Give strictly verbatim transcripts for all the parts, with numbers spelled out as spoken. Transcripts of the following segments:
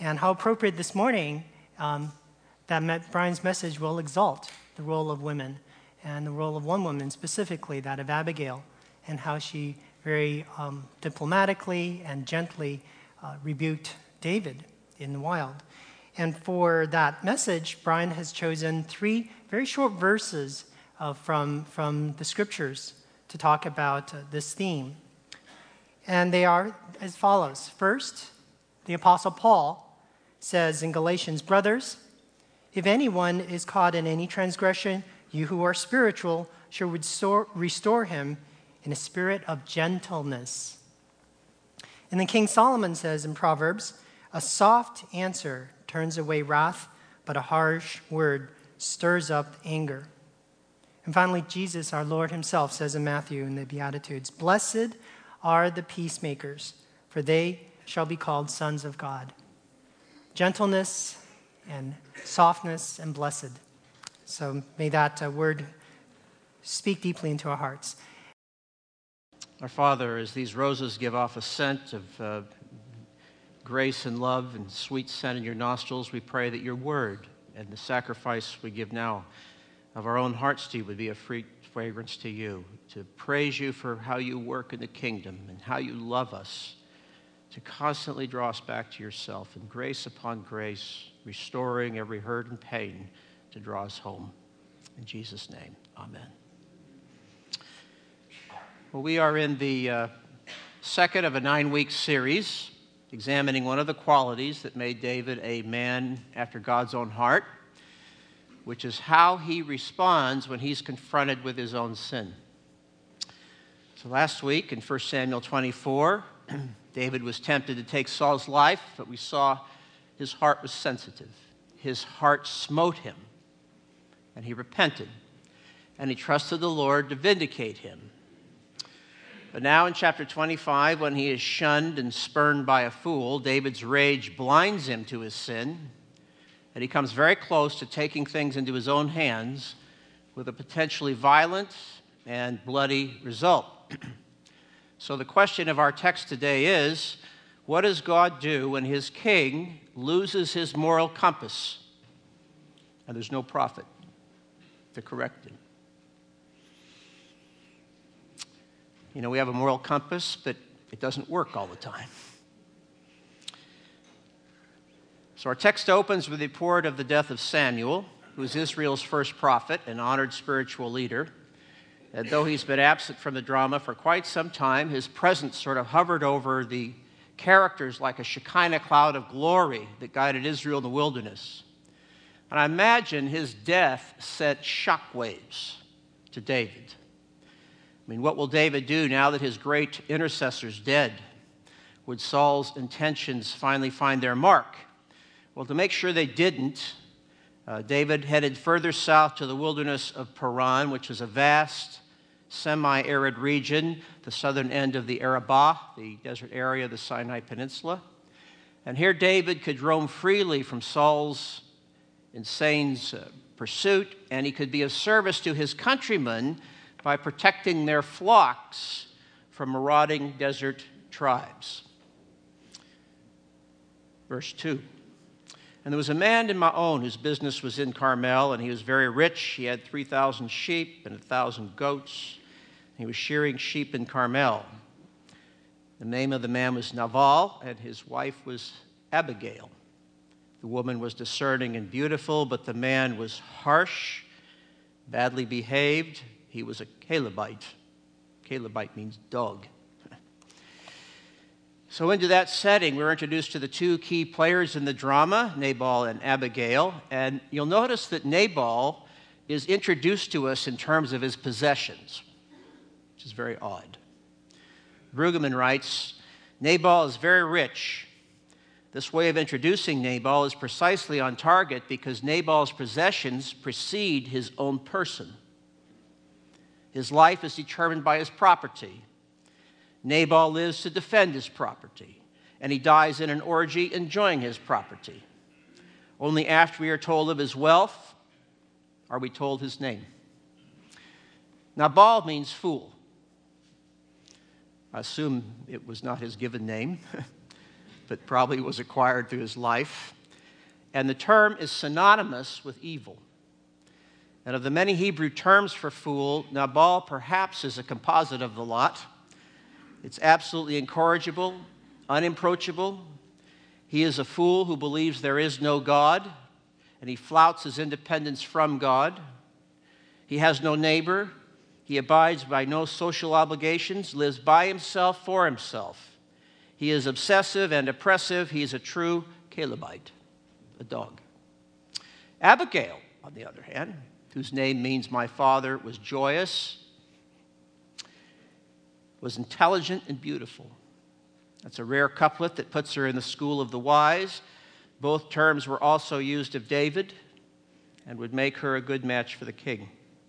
And how appropriate this morning um, that Brian's message will exalt the role of women and the role of one woman specifically, that of Abigail, and how she very um, diplomatically and gently uh, rebuked David in the wild. And for that message, Brian has chosen three very short verses uh, from, from the scriptures to talk about uh, this theme. And they are as follows. First, the Apostle Paul says in Galatians, "Brothers, if anyone is caught in any transgression, you who are spiritual should restore, restore him in a spirit of gentleness." And then King Solomon says in Proverbs, "A soft answer turns away wrath, but a harsh word stirs up anger." And finally, Jesus, our Lord himself, says in Matthew in the Beatitudes, "Blessed are the peacemakers, for they shall be called sons of God." Gentleness and softness and blessed. So may that uh, word speak deeply into our hearts. Our Father, as these roses give off a scent of uh, grace and love and sweet scent in your nostrils, we pray that your word and the sacrifice we give now of our own hearts to you would be a free fragrance to you, to praise you for how you work in the kingdom and how you love us, to constantly draw us back to yourself, and grace upon grace, restoring every hurt and pain to draw us home. In Jesus' name, amen. Well, we are in the uh, second of a nine-week series examining one of the qualities that made David a man after God's own heart, which is how he responds when he's confronted with his own sin. So last week in First Samuel twenty-four, David was tempted to take Saul's life, but we saw his heart was sensitive. His heart smote him, and he repented, and he trusted the Lord to vindicate him. But now in chapter twenty-five, when he is shunned and spurned by a fool, David's rage blinds him to his sin, and he comes very close to taking things into his own hands with a potentially violent and bloody result. So the question of our text today is, what does God do when his king loses his moral compass and there's no prophet to correct him? You know, we have a moral compass, but it doesn't work all the time. So our text opens with the report of the death of Samuel, who is Israel's first prophet and honored spiritual leader. And though he's been absent from the drama for quite some time, his presence sort of hovered over the characters like a Shekinah cloud of glory that guided Israel in the wilderness. And I imagine his death sent shockwaves to David. I mean, what will David do now that his great intercessor's dead? Would Saul's intentions finally find their mark? Well, to make sure they didn't, uh, David headed further south to the wilderness of Paran, which is a vast, semi-arid region, the southern end of the Arabah, the desert area of the Sinai Peninsula. And here David could roam freely from Saul's insane uh, pursuit, and he could be of service to his countrymen by protecting their flocks from marauding desert tribes. Verse two. "And there was a man in Maon whose business was in Carmel, and he was very rich. He had three thousand sheep and one thousand goats. He was shearing sheep in Carmel. The name of the man was Nabal, and his wife was Abigail. The woman was discerning and beautiful, but the man was harsh, badly behaved. He was a Calebite. Calebite means dog. So into that setting, we're introduced to the two key players in the drama, Nabal and Abigail. And you'll notice that Nabal is introduced to us in terms of his possessions, which is very odd. Brueggemann writes, Nabal is very rich. This way of introducing Nabal is precisely on target because Nabal's possessions precede his own person. His life is determined by his property. Nabal lives to defend his property, and he dies in an orgy enjoying his property. Only after we are told of his wealth are we told his name. Nabal means fool. I assume it was not his given name, but probably was acquired through his life. And the term is synonymous with evil. And of the many Hebrew terms for fool, Nabal perhaps is a composite of the lot. It's absolutely incorrigible, unapproachable. He is a fool who believes there is no God, and he flouts his independence from God. He has no neighbor. He abides by no social obligations, lives by himself for himself. He is obsessive and oppressive. He is a true Calebite, a dog. Abigail, on the other hand, whose name means my father was joyous, was intelligent and beautiful. That's a rare couplet that puts her in the school of the wise. Both terms were also used of David and would make her a good match for the king.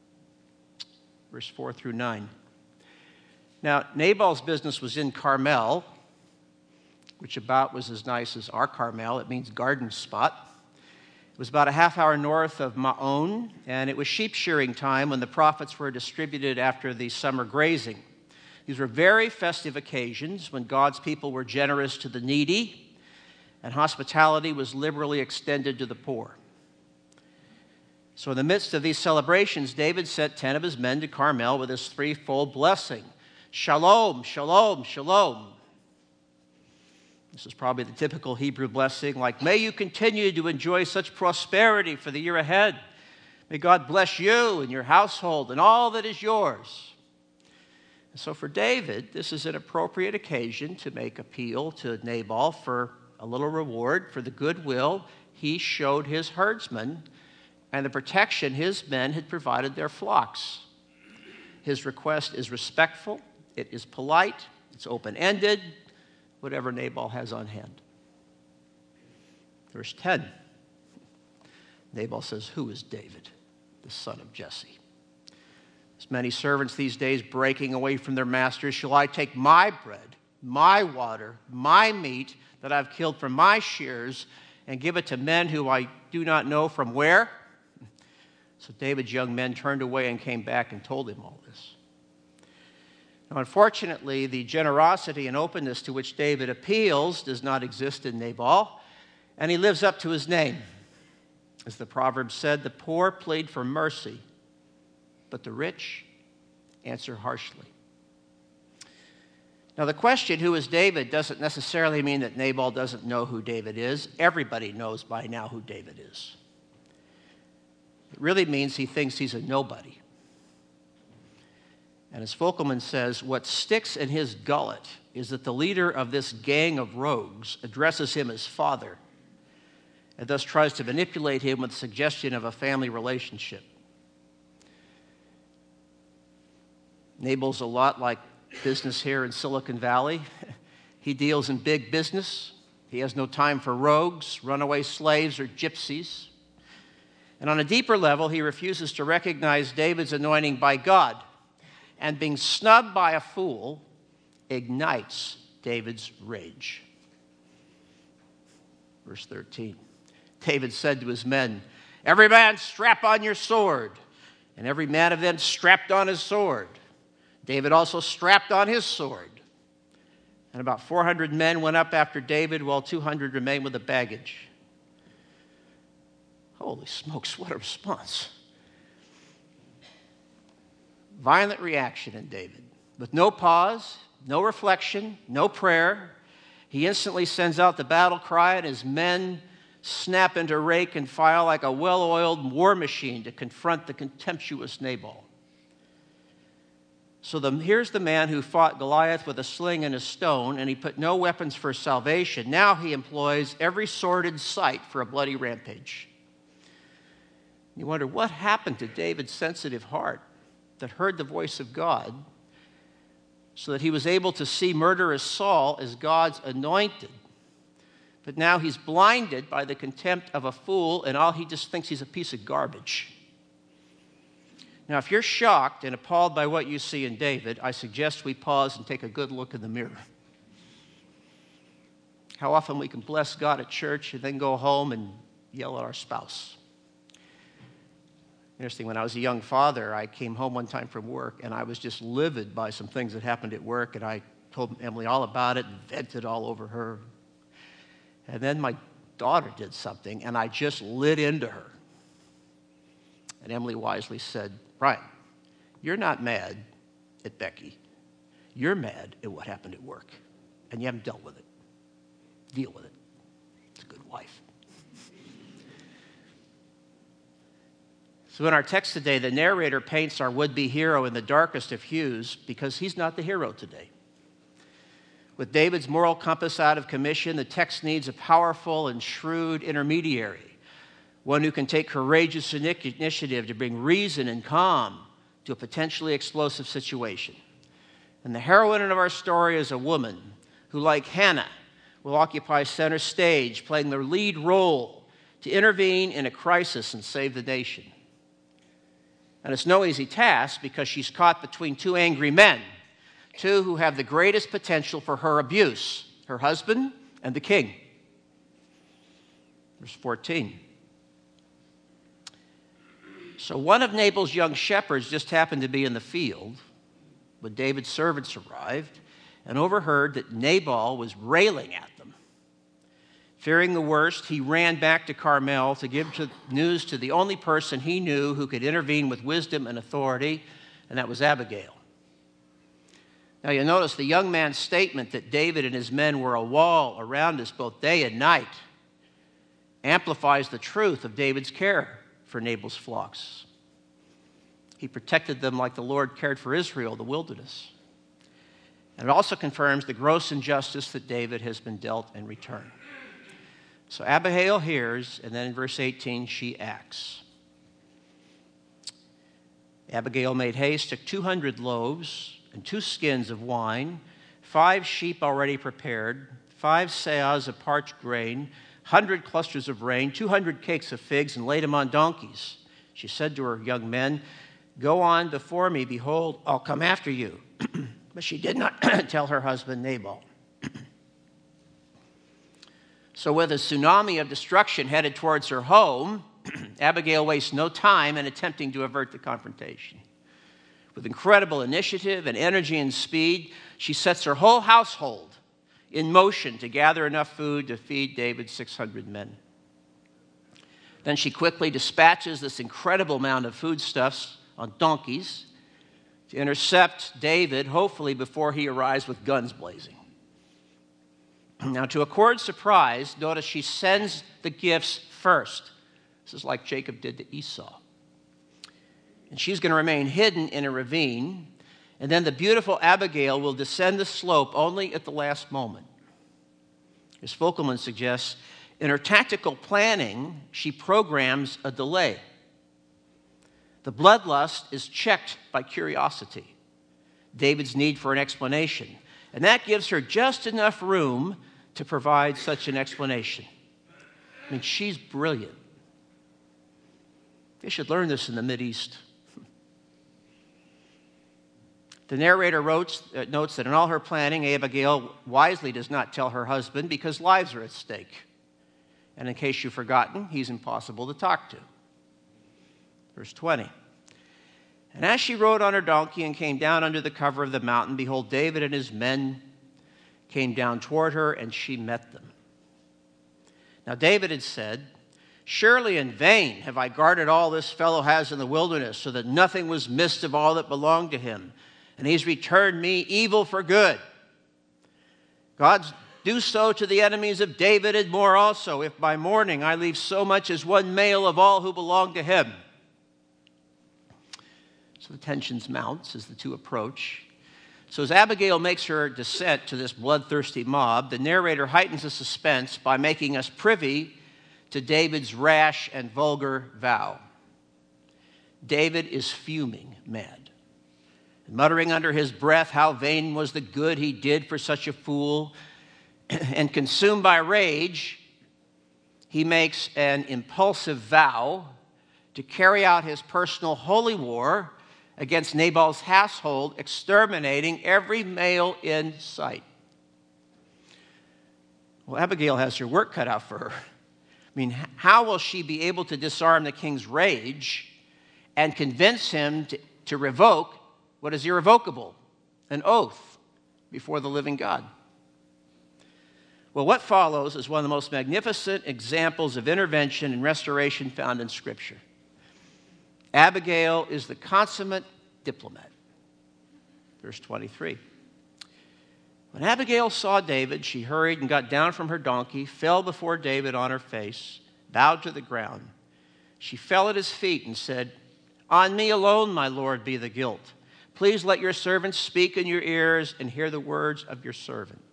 Verse four through nine. Now, Nabal's business was in Carmel, which about was as nice as our Carmel. It means garden spot. It was about a half hour north of Maon, and it was sheep shearing time when the profits were distributed after the summer grazing. These were very festive occasions when God's people were generous to the needy, and hospitality was liberally extended to the poor. So in the midst of these celebrations, David sent ten of his men to Carmel with this threefold blessing. Shalom, shalom, shalom. This is probably the typical Hebrew blessing, like, may you continue to enjoy such prosperity for the year ahead. May God bless you and your household and all that is yours. And so for David, this is an appropriate occasion to make appeal to Nabal for a little reward for the goodwill he showed his herdsmen and the protection his men had provided their flocks. His request is respectful, it is polite, it's open-ended, whatever Nabal has on hand. Verse ten. Nabal says, who is David, the son of Jesse? As many servants these days breaking away from their masters, shall I take my bread, my water, my meat that I've killed from my shears and give it to men who I do not know from where? So David's young men turned away and came back and told him all this. Now, unfortunately, the generosity and openness to which David appeals does not exist in Nabal, and he lives up to his name. As the proverb said, the poor plead for mercy, but the rich answer harshly. Now, the question, who is David, doesn't necessarily mean that Nabal doesn't know who David is. Everybody knows by now who David is. It really means he thinks he's a nobody. And as Folkelman says, what sticks in his gullet is that the leader of this gang of rogues addresses him as father and thus tries to manipulate him with the suggestion of a family relationship. Nabal's a lot like business here in Silicon Valley. He deals in big business. He has no time for rogues, runaway slaves, or gypsies. And on a deeper level, he refuses to recognize David's anointing by God. And being snubbed by a fool ignites David's rage. Verse thirteen. David said to his men, every man strap on your sword. And every man of them strapped on his sword. David also strapped on his sword. And about four hundred men went up after David, while two hundred remained with the baggage. Holy smokes, what a response. Violent reaction in David. With no pause, no reflection, no prayer, he instantly sends out the battle cry, and his men snap into rake and file like a well-oiled war machine to confront the contemptuous Nabal. So the, here's the man who fought Goliath with a sling and a stone, and he put no weapons for salvation. Now he employs every sordid sight for a bloody rampage. You wonder, what happened to David's sensitive heart that heard the voice of God so that he was able to see murderous Saul as God's anointed? But now he's blinded by the contempt of a fool, and all he just thinks he's a piece of garbage. Now, if you're shocked and appalled by what you see in David, I suggest we pause and take a good look in the mirror. How often we can bless God at church and then go home and yell at our spouse. Interesting, when I was a young father, I came home one time from work, and I was just livid by some things that happened at work, and I told Emily all about it and vented all over her. And then my daughter did something, and I just lit into her. And Emily wisely said, Brian, you're not mad at Becky. You're mad at what happened at work, and you haven't dealt with it. Deal with it. It's a good wife. So in our text today, the narrator paints our would-be hero in the darkest of hues because he's not the hero today. With David's moral compass out of commission, the text needs a powerful and shrewd intermediary, one who can take courageous initiative to bring reason and calm to a potentially explosive situation. And the heroine of our story is a woman who, like Hannah, will occupy center stage, playing the lead role to intervene in a crisis and save the nation. And it's no easy task because she's caught between two angry men, two who have the greatest potential for her abuse, her husband and the king. Verse fourteen. So one of Nabal's young shepherds just happened to be in the field when David's servants arrived and overheard that Nabal was railing at them. Fearing the worst, he ran back to Carmel to give to news to the only person he knew who could intervene with wisdom and authority, and that was Abigail. Now you notice the young man's statement that David and his men were a wall around us both day and night amplifies the truth of David's care for Nabal's flocks. He protected them like the Lord cared for Israel, the wilderness. And it also confirms the gross injustice that David has been dealt in return. So Abigail hears, and then in verse eighteen, she acts. Abigail made haste, took two hundred loaves and two skins of wine, five sheep already prepared, five seahs of parched grain, hundred clusters of rain, two hundred cakes of figs, and laid them on donkeys. She said to her young men, "Go on before me, behold, I'll come after you." But she did not tell her husband Nabal. So with a tsunami of destruction headed towards her home, Abigail wastes no time in attempting to avert the confrontation. With incredible initiative and energy and speed, she sets her whole household in motion to gather enough food to feed David's six hundred men. Then she quickly dispatches this incredible amount of foodstuffs on donkeys to intercept David, hopefully before he arrives with guns blazing. Now, to Accord's surprise, notice she sends the gifts first. This is like Jacob did to Esau. And she's going to remain hidden in a ravine, and then the beautiful Abigail will descend the slope only at the last moment. As Folkelman suggests, in her tactical planning, she programs a delay. The bloodlust is checked by curiosity, David's need for an explanation, and that gives her just enough room to provide such an explanation. I mean, she's brilliant. They should learn this in the Mideast. The narrator wrote, uh, notes that in all her planning, Abigail wisely does not tell her husband because lives are at stake. And in case you've forgotten, he's impossible to talk to. Verse twenty. And as she rode on her donkey and came down under the cover of the mountain, behold, David and his men came down toward her, and she met them. Now David had said, "Surely in vain have I guarded all this fellow has in the wilderness, so that nothing was missed of all that belonged to him. And he's returned me evil for good. God, do so to the enemies of David and more also, if by morning I leave so much as one male of all who belong to him." So the tensions mount as the two approach. So as Abigail makes her descent to this bloodthirsty mob, the narrator heightens the suspense by making us privy to David's rash and vulgar vow. David is fuming mad, muttering under his breath how vain was the good he did for such a fool. And consumed by rage, he makes an impulsive vow to carry out his personal holy war against Nabal's household, exterminating every male in sight. Well, Abigail has her work cut out for her. I mean, how will she be able to disarm the king's rage and convince him to, to revoke what is irrevocable, an oath before the living God? Well, what follows is one of the most magnificent examples of intervention and restoration found in Scripture. Abigail is the consummate diplomat. Verse twenty-three. When Abigail saw David, she hurried and got down from her donkey, fell before David on her face, bowed to the ground. She fell at his feet and said, "On me alone, my lord, be the guilt. Please let your servant speak in your ears and hear the words of your servant."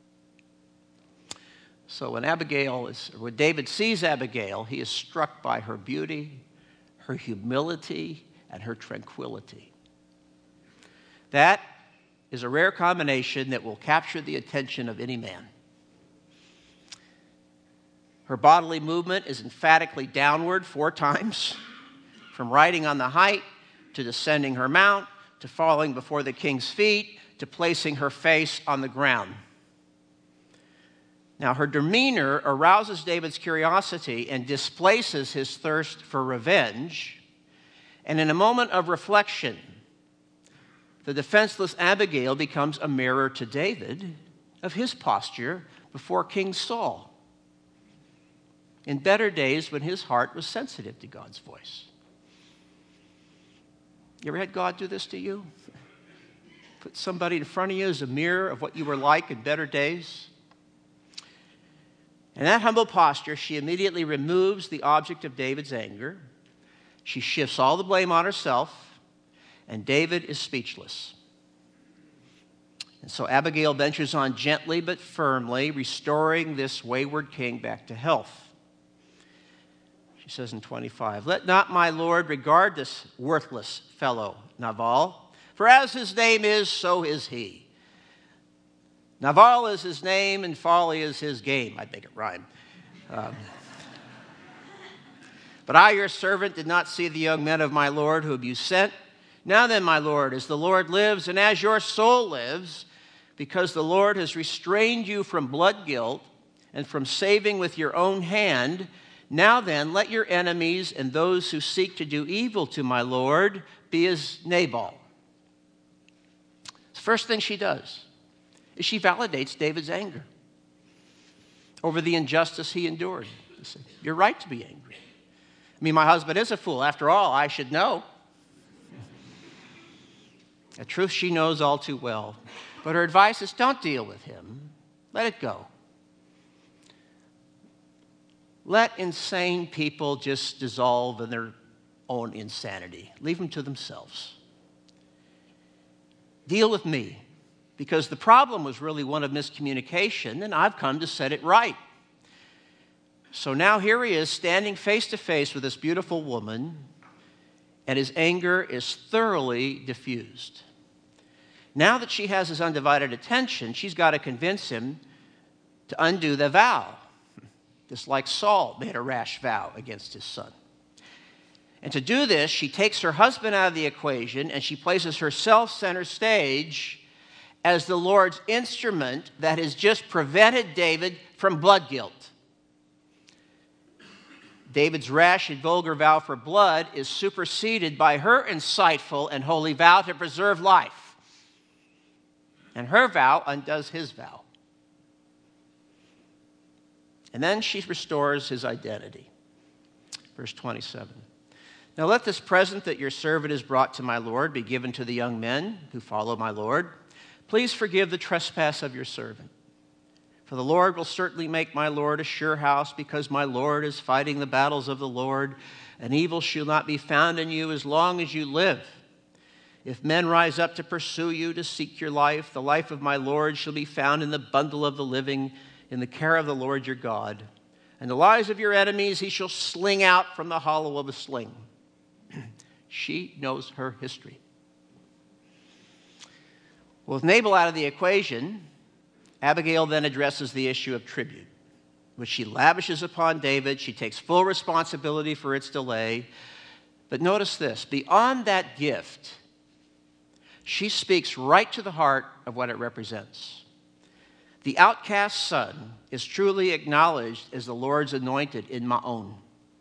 So when Abigail is, when David sees Abigail, he is struck by her beauty, her humility, and her tranquility. That is a rare combination that will capture the attention of any man. Her bodily movement is emphatically downward four times, from riding on the height to descending her mount to falling before the king's feet to placing her face on the ground. Now, her demeanor arouses David's curiosity and displaces his thirst for revenge. And in a moment of reflection, the defenseless Abigail becomes a mirror to David of his posture before King Saul in better days when his heart was sensitive to God's voice. You ever had God do this to you? Put somebody in front of you as a mirror of what you were like in better days? In that humble posture, she immediately removes the object of David's anger. She shifts all the blame on herself, and David is speechless. And so Abigail ventures on gently but firmly, restoring this wayward king back to health. She says in twenty-five, "Let not my lord regard this worthless fellow, Nabal, for as his name is, so is he." Nabal is his name, and folly is his game. I'd make it rhyme. Um, but I, your servant, did not see the young men of my lord whom you sent. Now then, my lord, as the Lord lives, and as your soul lives, because the Lord has restrained you from blood guilt and from saving with your own hand, now then, let your enemies and those who seek to do evil to my lord be as Nabal. The first thing she does is she validates David's anger over the injustice he endured. You're right to be angry. I mean, my husband is a fool. After all, I should know. A truth she knows all too well. But her advice is don't deal with him. Let it go. Let insane people just dissolve in their own insanity. Leave them to themselves. Deal with me. Because the problem was really one of miscommunication, and I've come to set it right. So now here he is standing face to face with this beautiful woman, and his anger is thoroughly diffused. Now that she has his undivided attention, she's got to convince him to undo the vow, just like Saul made a rash vow against his son. And to do this, she takes her husband out of the equation, and she places herself center stage as the Lord's instrument that has just prevented David from blood guilt. David's rash and vulgar vow for blood is superseded by her insightful and holy vow to preserve life. And her vow undoes his vow. And then she restores his identity. Verse twenty-seven. Now let this present that your servant has brought to my Lord be given to the young men who follow my Lord. Please forgive the trespass of your servant. For the Lord will certainly make my Lord a sure house, because my Lord is fighting the battles of the Lord, and evil shall not be found in you as long as you live. If men rise up to pursue you, to seek your life, the life of my Lord shall be found in the bundle of the living, in the care of the Lord your God. And the lives of your enemies he shall sling out from the hollow of a sling. She knows her history. Well, with Nabal out of the equation, Abigail then addresses the issue of tribute, which she lavishes upon David. She takes full responsibility for its delay. But notice this, beyond that gift, she speaks right to the heart of what it represents. The outcast son is truly acknowledged as the Lord's anointed in Ma'on.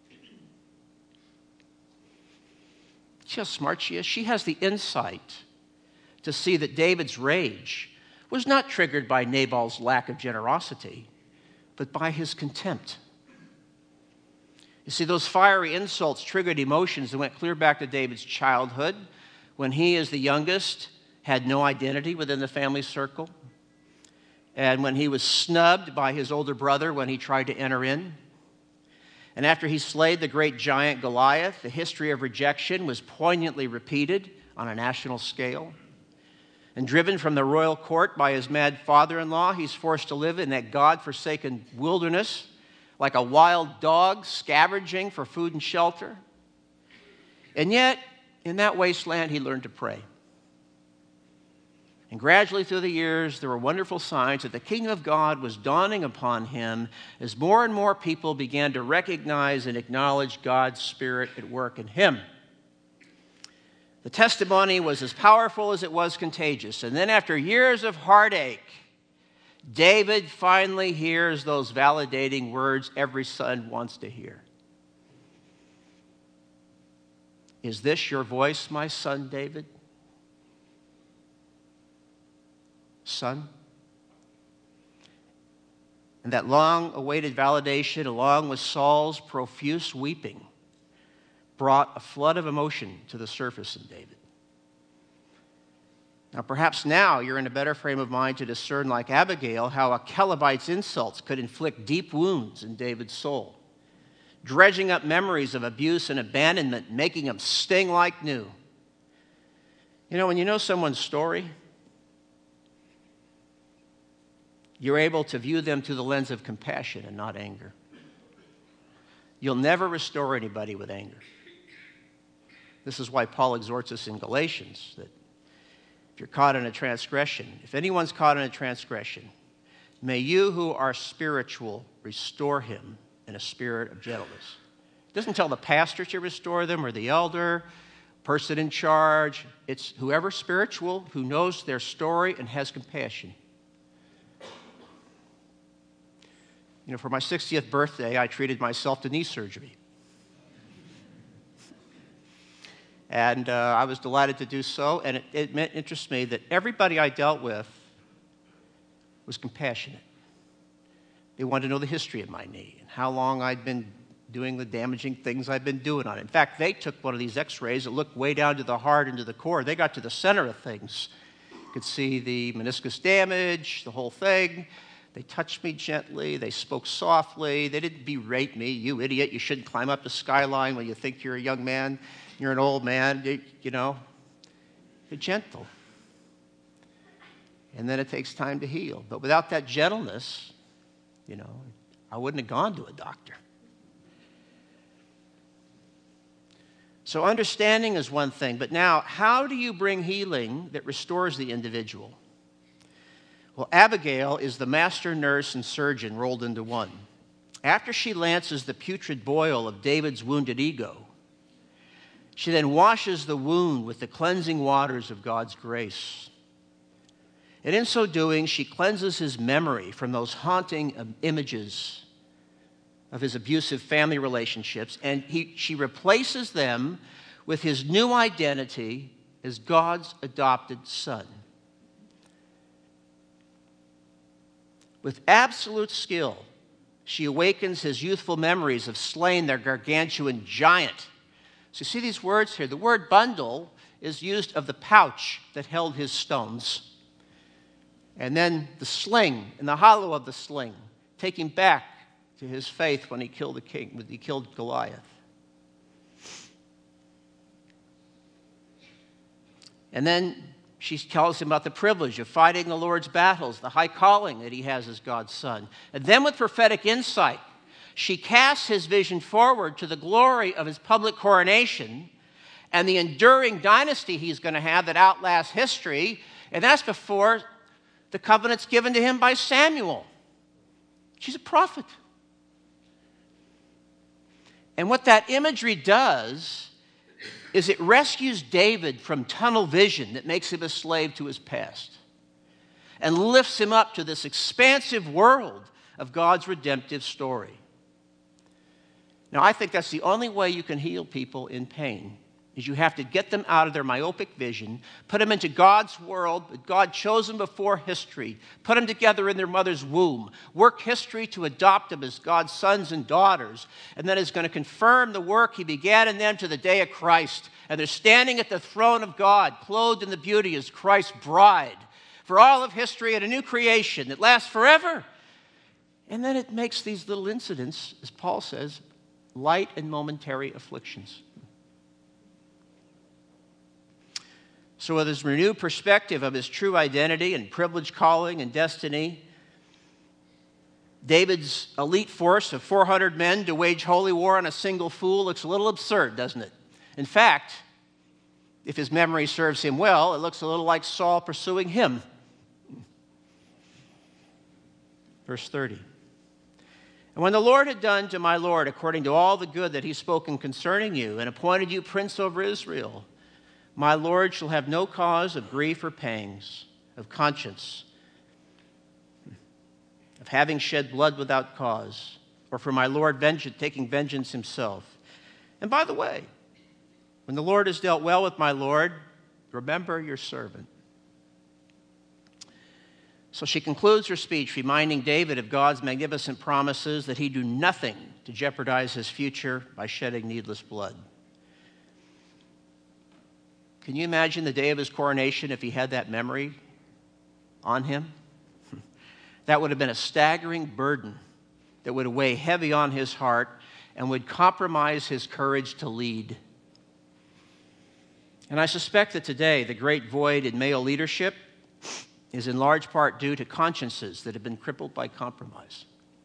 See how smart she is? She has the insight to see that David's rage was not triggered by Nabal's lack of generosity. but by his contempt. You see, those fiery insults triggered emotions that went clear back to David's childhood, when he, as the youngest, had no identity within the family circle, and when he was snubbed by his older brother when he tried to enter in. And after he slayed the great giant Goliath, the history of rejection was poignantly repeated on a national scale. And driven from the royal court by his mad father-in-law, he's forced to live in that God-forsaken wilderness like a wild dog scavenging for food and shelter. And yet, in that wasteland, he learned to pray. And gradually through the years, there were wonderful signs that the kingdom of God was dawning upon him as more and more people began to recognize and acknowledge God's Spirit at work in him. The testimony was as powerful as it was contagious. And then after years of heartache, David finally hears those validating words every son wants to hear. Is this your voice, my son David? Son? And that long-awaited validation, along with Saul's profuse weeping, brought a flood of emotion to the surface in David. Now, perhaps now you're in a better frame of mind to discern, like Abigail, how a Calebite's insults could inflict deep wounds in David's soul, dredging up memories of abuse and abandonment, making them sting like new. You know, when you know someone's story, you're able to view them through the lens of compassion and not anger. You'll never restore anybody with anger. This is why Paul exhorts us in Galatians that if you're caught in a transgression, if anyone's caught in a transgression, may you who are spiritual restore him in a spirit of gentleness. It doesn't tell the pastor to restore them or the elder, person in charge. It's whoever spiritual who knows their story and has compassion. You know, for my sixtieth birthday, I treated myself to knee surgery. And uh, I was delighted to do so, and it, it meant, interests me that everybody I dealt with was compassionate. They wanted to know the history of my knee and how long I'd been doing the damaging things I'd been doing on it. In fact, they took one of these x-rays that looked way down to the heart and to the core. They got to the center of things. You could see the meniscus damage, the whole thing. They touched me gently. They spoke softly. They didn't berate me. You idiot, you shouldn't climb up the skyline when you think you're a young man. You're an old man, you, you know. They're gentle. And then it takes time to heal. But without that gentleness, you know, I wouldn't have gone to a doctor. So understanding is one thing, but now, how do you bring healing that restores the individual? Well, Abigail is the master nurse and surgeon rolled into one. After she lances the putrid boil of David's wounded ego, she then washes the wound with the cleansing waters of God's grace. And in so doing, she cleanses his memory from those haunting images of his abusive family relationships, and he, she replaces them with his new identity as God's adopted son. With absolute skill, she awakens his youthful memories of slaying their gargantuan giant. So you see these words here. The word bundle is used of the pouch that held his stones. And then the sling, in the hollow of the sling, taking back to his faith when he killed the king, when he killed Goliath. And then she tells him about the privilege of fighting the Lord's battles, the high calling that he has as God's son. And then with prophetic insight, she casts his vision forward to the glory of his public coronation and the enduring dynasty he's going to have that outlasts history. And that's before the covenant's given to him by Samuel. She's a prophet. And what that imagery does is it rescues David from tunnel vision that makes him a slave to his past and lifts him up to this expansive world of God's redemptive story. Now, I think that's the only way you can heal people in pain, is you have to get them out of their myopic vision, put them into God's world that God chose them before history, put them together in their mother's womb, work history to adopt them as God's sons and daughters, and then is going to confirm the work he began in them to the day of Christ. And they're standing at the throne of God, clothed in the beauty as Christ's bride, for all of history and a new creation that lasts forever. And then it makes these little incidents, as Paul says, light and momentary afflictions. So with his renewed perspective of his true identity and privileged calling and destiny, David's elite force of four hundred men to wage holy war on a single fool looks a little absurd, doesn't it? In fact, if his memory serves him well, it looks a little like Saul pursuing him. Verse thirty. And when the Lord had done to my Lord according to all the good that he's spoken concerning you, and appointed you prince over Israel, my Lord shall have no cause of grief or pangs, of conscience, of having shed blood without cause, or for my Lord vengeance, taking vengeance himself. And by the way, when the Lord has dealt well with my Lord, remember your servant. So she concludes her speech reminding David of God's magnificent promises that he do nothing to jeopardize his future by shedding needless blood. Can you imagine the day of his coronation if he had that memory on him? That would have been a staggering burden that would weigh heavy on his heart and would compromise his courage to lead. And I suspect that today the great void in male leadership is in large part due to consciences that have been crippled by compromise.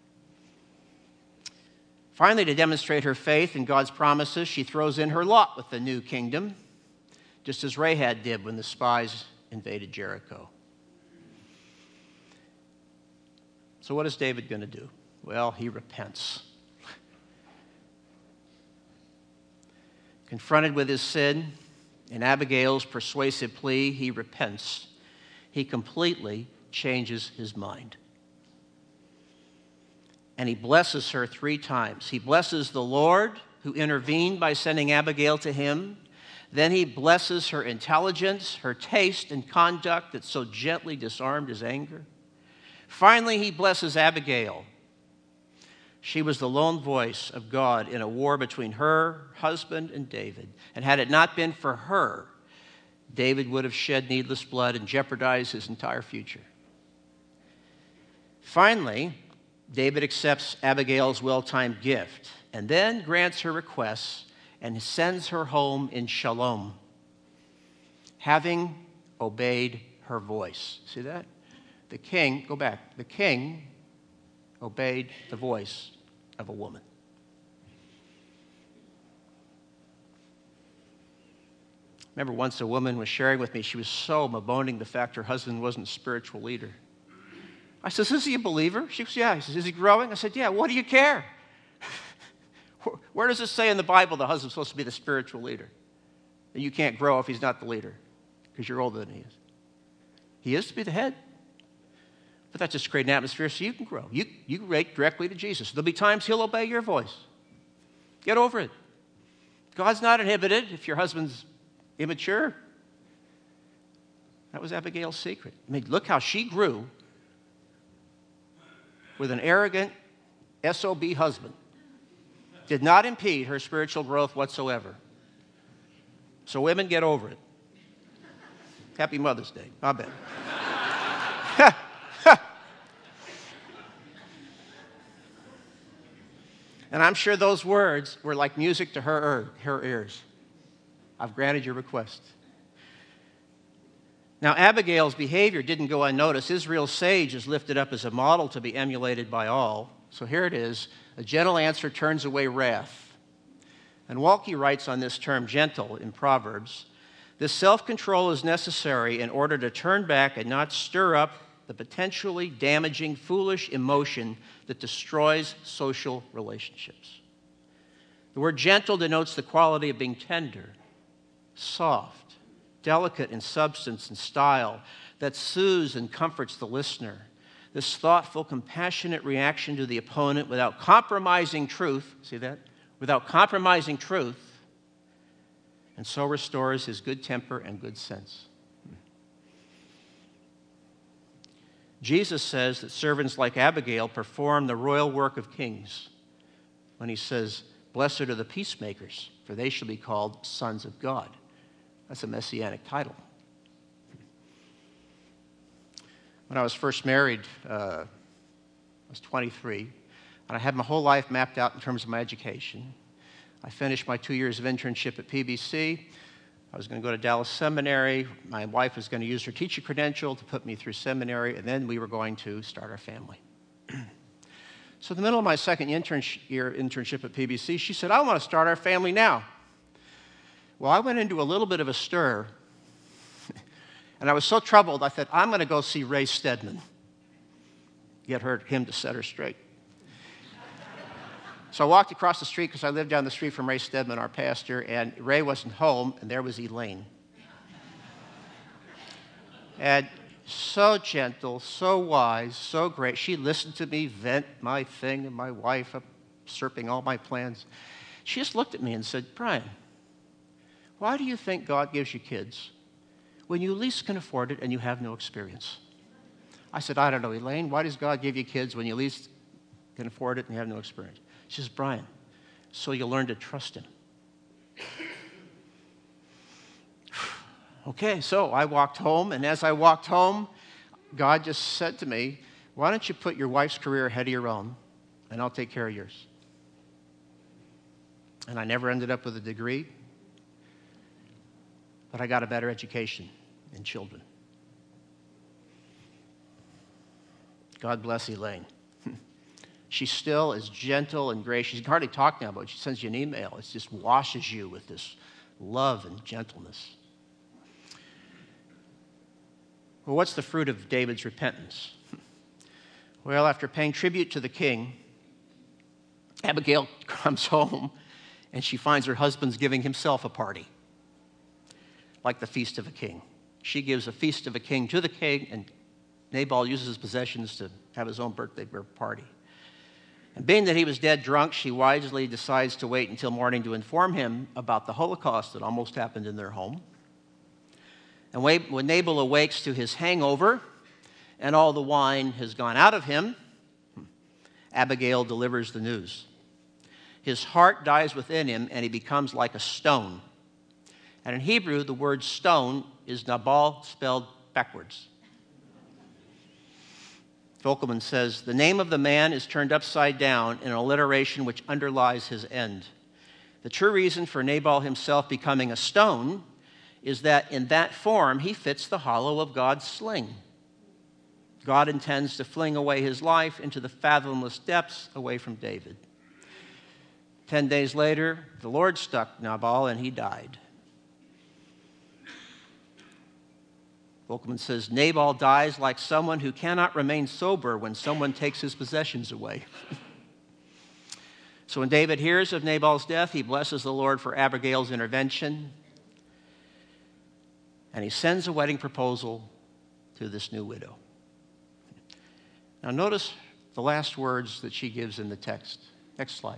Finally, to demonstrate her faith in God's promises, she throws in her lot with the new kingdom, just as Rahab did when the spies invaded Jericho. So what is David going to do? Well, he repents. Confronted with his sin, in Abigail's persuasive plea, he repents. He completely changes his mind. And he blesses her three times. He blesses the Lord, who intervened by sending Abigail to him. Then he blesses her intelligence, her taste and conduct that so gently disarmed his anger. Finally, he blesses Abigail. She was the lone voice of God in a war between her husband and David. And had it not been for her, David would have shed needless blood and jeopardized his entire future. Finally, David accepts Abigail's well-timed gift and then grants her requests and sends her home in shalom, having obeyed her voice. See that? The king, go back, the king obeyed the voice of a woman. Remember once a woman was sharing with me, she was so bemoaning the fact her husband wasn't a spiritual leader. I said, is he a believer? She goes, yeah. He says, is he growing? I said, yeah, what do you care? Where does it say in the Bible the husband's supposed to be the spiritual leader? That you can't grow if he's not the leader because you're older than he is. He is to be the head. But that's just create an atmosphere so you can grow. You, you relate directly to Jesus. There'll be times he'll obey your voice. Get over it. God's not inhibited if your husband's immature. That was Abigail's secret. I mean, look how she grew with an arrogant S O B husband. Did not impede her spiritual growth whatsoever. So women, get over it. Happy Mother's Day. I bet. And I'm sure those words were like music to her, her ears. I've granted your request. Now, Abigail's behavior didn't go unnoticed. Israel's sage is lifted up as a model to be emulated by all. So here it is. A gentle answer turns away wrath. And Walke writes on this term, gentle, in Proverbs. This self-control is necessary in order to turn back and not stir up the potentially damaging, foolish emotion that destroys social relationships. The word gentle denotes the quality of being tender, soft, delicate in substance and style, that soothes and comforts the listener. This thoughtful, compassionate reaction to the opponent without compromising truth, see that? Without compromising truth, and so restores his good temper and good sense. Jesus says that servants like Abigail perform the royal work of kings when he says, "Blessed are the peacemakers, for they shall be called sons of God." That's a messianic title. When I was first married, uh, I was twenty-three, and I had my whole life mapped out in terms of my education. I finished my two years of internship at P B C. I was going to go to Dallas Seminary. My wife was going to use her teacher credential to put me through seminary, and then we were going to start our family. So in the middle of my second internship, year internship at P B C, she said, "I want to start our family now." Well, I went into a little bit of a stir, and I was so troubled, I thought, I'm going to go see Ray Stedman, get her, him to set her straight. So I walked across the street because I lived down the street from Ray Stedman, our pastor, and Ray wasn't home, and there was Elaine. And so gentle, so wise, so great. She listened to me vent my thing and my wife usurping all my plans. She just looked at me and said, "Brian, why do you think God gives you kids when you least can afford it and you have no experience?" I said, "I don't know, Elaine. Why does God give you kids when you least can afford it and you have no experience?" She says, "Brian, so you'll learn to trust him." Okay, so I walked home, and as I walked home, God just said to me, "Why don't you put your wife's career ahead of your own, and I'll take care of yours." And I never ended up with a degree, but I got a better education in children. God bless Elaine. She still is gentle and gracious. She can hardly talk now, but she sends you an email. It just washes you with this love and gentleness. Well, what's the fruit of David's repentance? Well, after paying tribute to the king, Abigail comes home and she finds her husband's giving himself a party, like the feast of a king. She gives a feast of a king to the king, and Nabal uses his possessions to have his own birthday party. And being that he was dead drunk, she wisely decides to wait until morning to inform him about the Holocaust that almost happened in their home. And when Nabal awakes to his hangover and all the wine has gone out of him, Abigail delivers the news. His heart dies within him, and he becomes like a stone. And in Hebrew, the word stone is Nabal spelled backwards. Volkman says, "The name of the man is turned upside down in an alliteration which underlies his end. The true reason for Nabal himself becoming a stone is that in that form he fits the hollow of God's sling. God intends to fling away his life into the fathomless depths away from David. Ten days later, the Lord struck Nabal and he died." Volkman says, "Nabal dies like someone who cannot remain sober when someone takes his possessions away." So when David hears of Nabal's death, he blesses the Lord for Abigail's intervention, and he sends a wedding proposal to this new widow. Now notice the last words that she gives in the text. Next slide.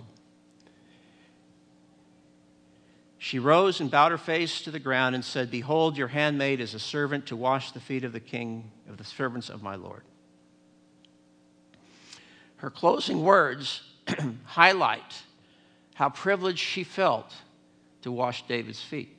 She rose and bowed her face to the ground and said, "Behold, your handmaid is a servant to wash the feet of the king, of the servants of my Lord." Her closing words highlight how privileged she felt to wash David's feet.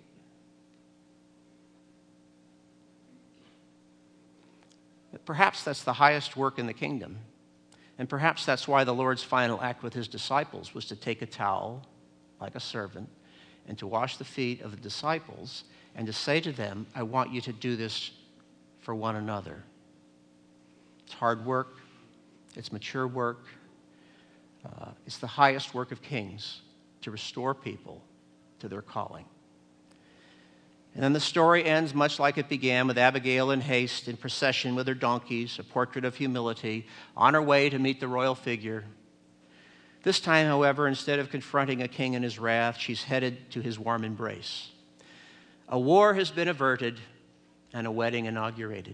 Perhaps that's the highest work in the kingdom. And perhaps that's why the Lord's final act with his disciples was to take a towel, like a servant, and to wash the feet of the disciples and to say to them, "I want you to do this for one another." It's hard work. It's mature work. Uh, it's the highest work of kings to restore people to their calling. And then the story ends much like it began, with Abigail in haste, in procession with her donkeys, a portrait of humility, on her way to meet the royal figure. This time, however, instead of confronting a king in his wrath, she's headed to his warm embrace. A war has been averted and a wedding inaugurated.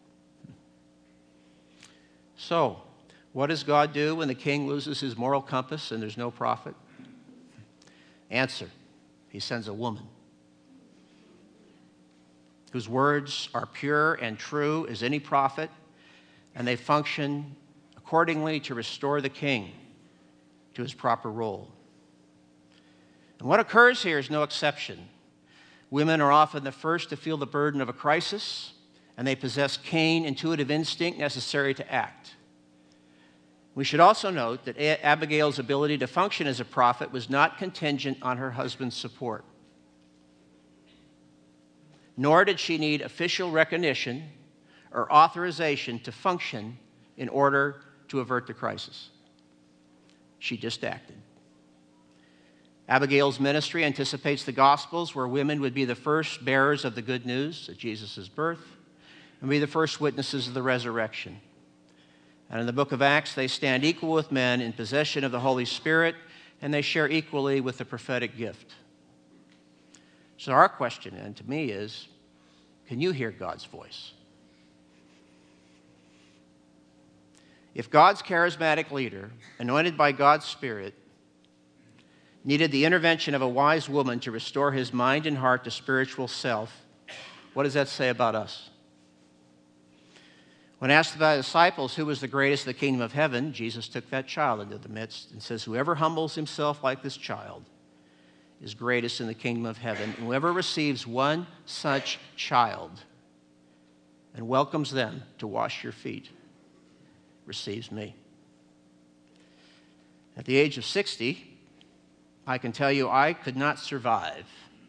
So, what does God do when the king loses his moral compass and there's no prophet? Answer: he sends a woman. whose words are pure and true as any prophet, and they function accordingly to restore the king to his proper role. And what occurs here is no exception. Women are often the first to feel the burden of a crisis, and they possess keen, intuitive instinct necessary to act. We should also note that Abigail's ability to function as a prophet was not contingent on her husband's support. Nor did she need official recognition or authorization to function in order to avert the crisis. She just acted. Abigail's ministry anticipates the Gospels, where women would be the first bearers of the good news of Jesus' birth and be the first witnesses of the resurrection. And in the book of Acts, they stand equal with men in possession of the Holy Spirit, and they share equally with the prophetic gift. So our question, and to me, is, can you hear God's voice? If God's charismatic leader, anointed by God's Spirit, needed the intervention of a wise woman to restore his mind and heart to spiritual self, what does that say about us? When asked by the disciples who was the greatest in the kingdom of heaven, Jesus took that child into the midst and says, whoever humbles himself like this child is greatest in the kingdom of heaven. And whoever receives one such child and welcomes them to wash your feet receives me. At the age of sixty, I can tell you I could not survive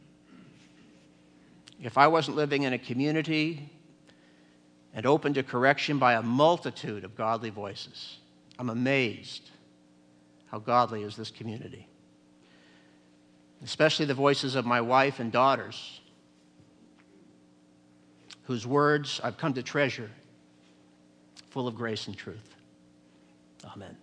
if I wasn't living in a community and open to correction by a multitude of godly voices. I'm amazed how godly is this community, especially the voices of my wife and daughters, whose words I've come to treasure, full of grace and truth. Amen.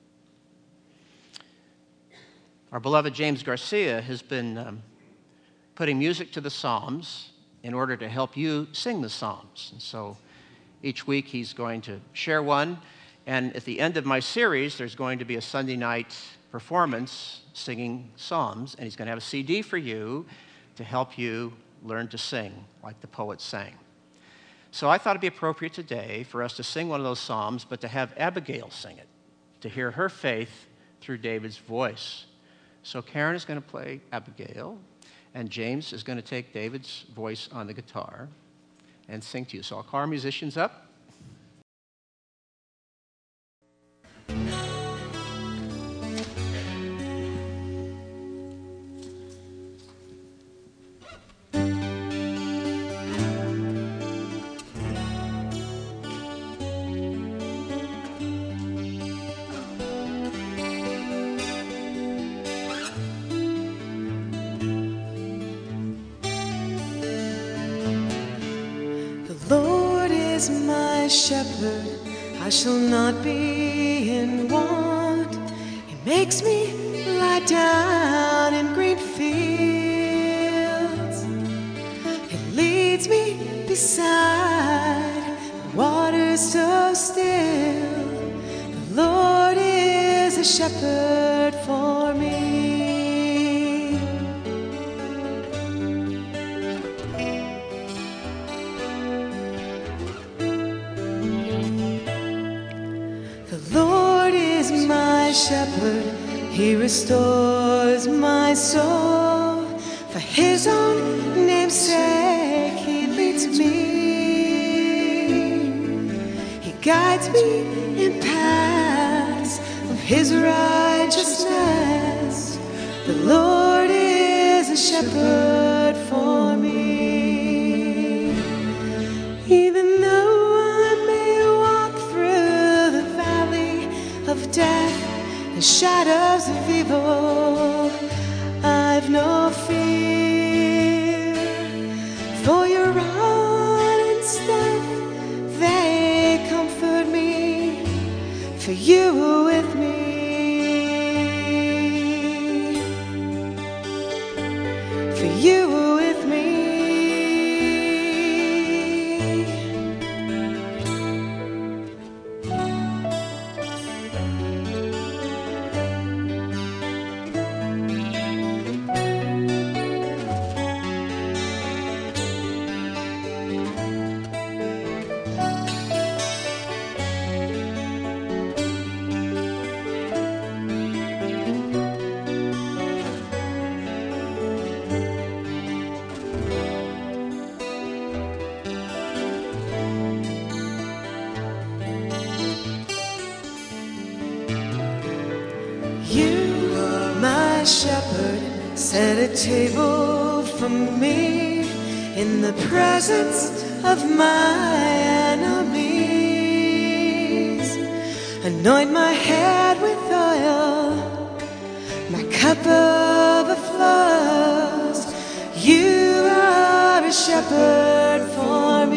Our beloved James Garcia has been um, putting music to the Psalms in order to help you sing the Psalms. And so each week he's going to share one. And at the end of my series, there's going to be a Sunday night performance singing Psalms. And he's going to have a C D for you to help you learn to sing like the poet sang. So I thought it'd be appropriate today for us to sing one of those Psalms, but to have Abigail sing it, to hear her faith through David's voice. So Karen is going to play Abigail, and James is going to take David's voice on the guitar and sing to you. So I'll call our musicians up. My shepherd, I shall not be in want. He makes me lie down in green fields. He leads me beside the waters so still. The Lord is a shepherd for me. Shepherd, he restores my soul. For his own name's sake, he leads me. He guides me in paths of his righteousness. The Lord is a shepherd for me. Even though I may walk through the valley of death, the shadows of evil, I've no fear. For your rod and staff, they comfort me. For you are with me. For you are with me. shepherd, set a table for me in the presence of my enemies. Anoint my head with oil, my cup overflows. You are a shepherd for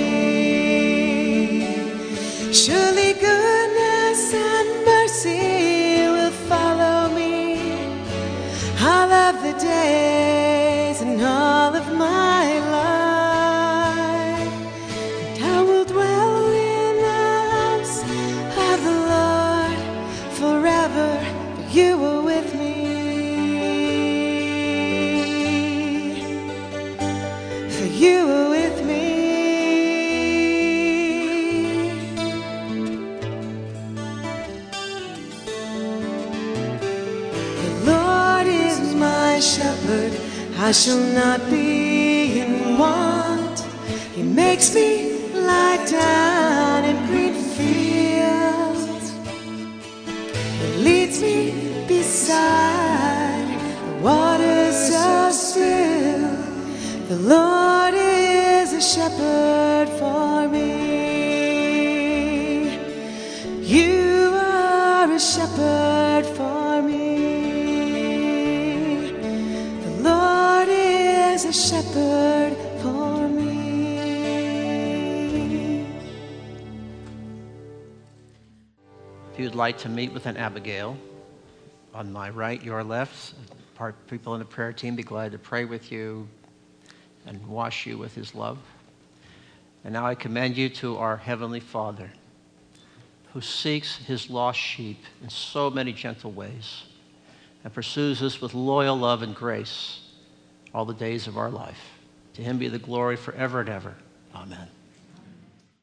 me. Surely goodness and mercy will follow me all of the days and all of my life. And I will dwell in the house of the Lord forever, for you are with me. For you are with me. The Lord is my shepherd, I shall not be in want. He makes me lie down in green fields. He leads me beside the waters so still. The Lord is a shepherd for me. You are a shepherd for me. The Lord is a shepherd for me. If you'd like to meet with an Abigail, on my right, your left, part people in the prayer team be glad to pray with you and wash you with his love. And now I commend you to our Heavenly Father, who seeks his lost sheep in so many gentle ways and pursues us with loyal love and grace all the days of our life. To him be the glory forever and ever. Amen.